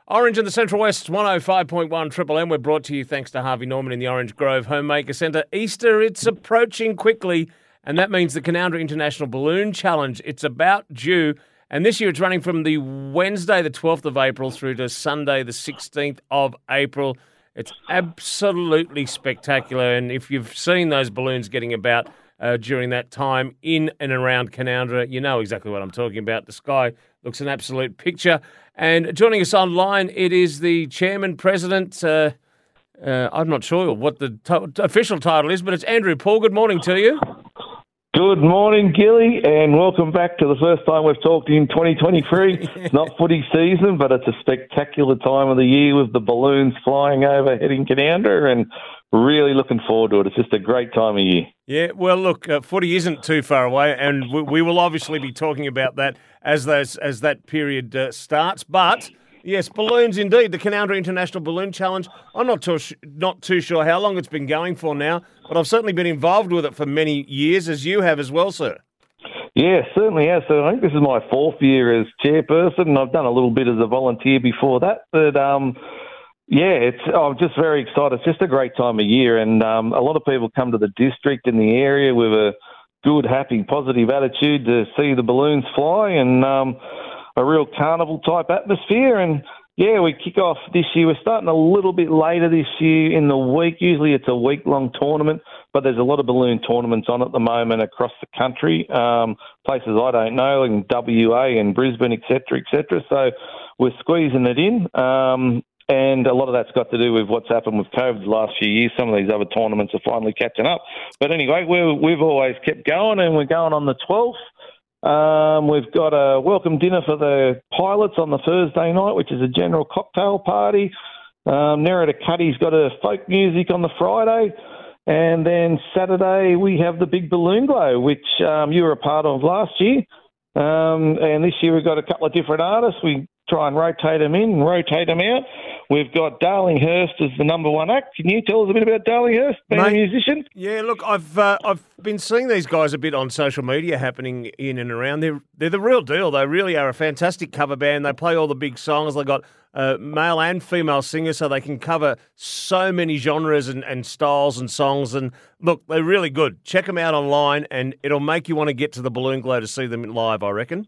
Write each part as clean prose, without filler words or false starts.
Orange in the Central West, 105.1 Triple M. We're brought to you thanks to Harvey Norman in the Orange Grove Homemaker Centre. Easter, it's approaching quickly, and that means the Canowindra International Balloon Challenge. It's about due, and this year it's running from the Wednesday, the 12th of April, through to Sunday, the 16th of April. It's absolutely spectacular, and if you've seen those balloons getting about during that time in and around Canowindra, you know exactly what I'm talking about. The sky looks an absolute picture. And joining us online, it is the chairman, president, I'm not sure what the official title is, but it's Andrew Paul. Good morning to you. Good morning, Gilly, and welcome back to the first time we've talked in 2023. It's not footy season, but it's a spectacular time of the year with the balloons flying over heading Canowindra, and really looking forward to it. It's just a great time of year. Yeah, well, look, footy isn't too far away, and we will obviously be talking about that as that period starts. But yes, balloons indeed. The Canowindra International Balloon Challenge. I'm not too sure how long it's been going for now, but I've certainly been involved with it for many years, as you have as well, sir. Yeah, certainly has. So I think this is my fourth year as chairperson, and I've done a little bit as a volunteer before that. But yeah, I'm just very excited. It's just a great time of year, and a lot of people come to the district in the area with a good, happy, positive attitude to see the balloons fly, and a real carnival-type atmosphere. And, yeah, we kick off this year. We're starting a little bit later this year in the week. Usually it's a week-long tournament, but there's a lot of balloon tournaments on at the moment across the country, places I don't know, in WA and Brisbane, et cetera, So we're squeezing it in. And a lot of that's got to do with what's happened with COVID the last few years. Some of these other tournaments are finally catching up. But anyway, we've always kept going, and we're going on the 12th. We've got a welcome dinner for the pilots on the Thursday night, which is a general cocktail party. Nerida Cuddy's got a folk music on the Friday. And then Saturday we have the Big Balloon Glow, which you were a part of last year. And this year we've got a couple of different artists. We try and rotate them in and rotate them out. We've got Darlinghurst as the number one act. Can you tell us a bit about Darlinghurst, being a musician? Yeah, look, I've been seeing these guys a bit on social media happening in and around. They're the real deal. They really are a fantastic cover band. They play all the big songs. They've got male and female singers, so they can cover so many genres and styles and songs. And look, they're really good. Check them out online, and it'll make you want to get to the Balloon Glow to see them live, I reckon.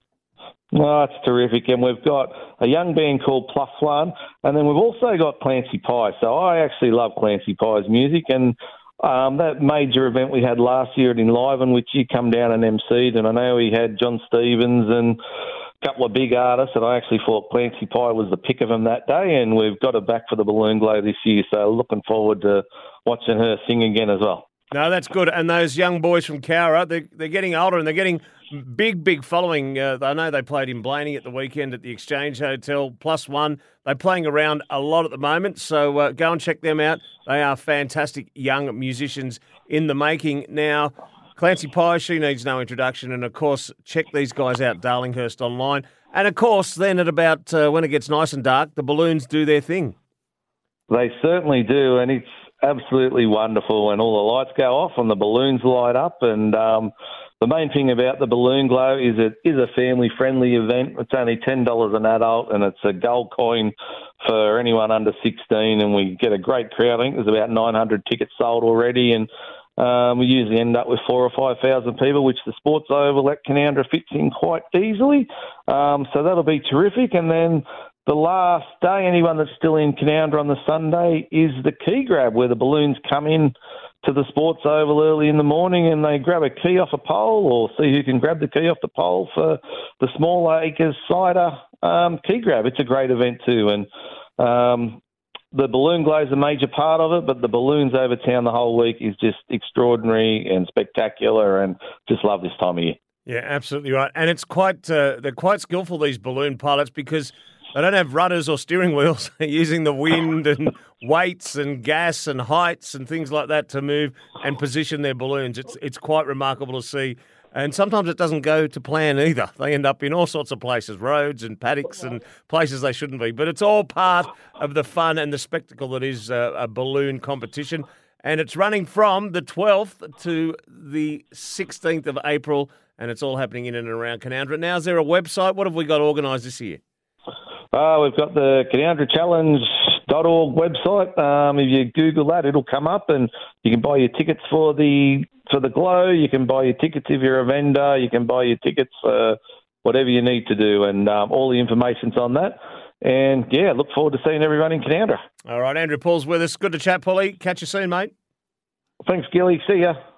Oh, it's terrific. And we've got a young band called Plus One, and then we've also got Clancy Pye. So I actually love Clancy Pye's music, and that major event we had last year at Enliven, which you come down and emceed, and I know we had John Stevens and a couple of big artists, and I actually thought Clancy Pye was the pick of them that day, and we've got her back for the Balloon Glow this year, so looking forward to watching her sing again as well. No, that's good. And those young boys from Cowra, they're getting older and they're getting big following. I know they played in Blaney at the weekend at the Exchange Hotel, Plus One. They're playing around a lot at the moment, so go and check them out. They are fantastic young musicians in the making. Now, Clancy Pye, she needs no introduction. And, of course, check these guys out, Darlinghurst online. And, of course, then at about when it gets nice and dark, the balloons do their thing. They certainly do, and it's absolutely wonderful, and all the lights go off and the balloons light up, and the main thing about the Balloon Glow is it is a family-friendly event. It's only $10 an adult, and it's a gold coin for anyone under 16, and we get a great crowd. I think there's about 900 tickets sold already, and we usually end up with 4,000 or 5,000 people, which the Sports Oval at Canowindra fits in quite easily. So that'll be terrific, and then the last day, anyone that's still in Canowindra on the Sunday, is the key grab, where the balloons come in to the Sports Oval early in the morning and they grab a key off a pole, or see who can grab the key off the pole for the Small Acres Cider key grab. It's a great event too, and the Balloon Glow is a major part of it, but the balloons over town the whole week is just extraordinary and spectacular, and just love this time of year. Yeah, absolutely right. And it's they're quite skillful, these balloon pilots, because they don't have rudders or steering wheels. They're using the wind and weights and gas and heights and things like that to move and position their balloons. It's quite remarkable to see. And sometimes it doesn't go to plan either. They end up in all sorts of places, roads and paddocks and places they shouldn't be. But it's all part of the fun and the spectacle that is a balloon competition. And it's running from the 12th to the 16th of April, and it's all happening in and around Canowindra. Now, is there a website? What have we got organised this year? We've got the CanowdraChallenge.org website. If you Google that, it'll come up, and you can buy your tickets for the Glow. You can buy your tickets if you're a vendor. You can buy your tickets for whatever you need to do, and all the information's on that. And, yeah, look forward to seeing everyone in Canowdra. All right, Andrew Paul's with us. Good to chat, Paulie. Catch you soon, mate. Thanks, Gilly. See ya.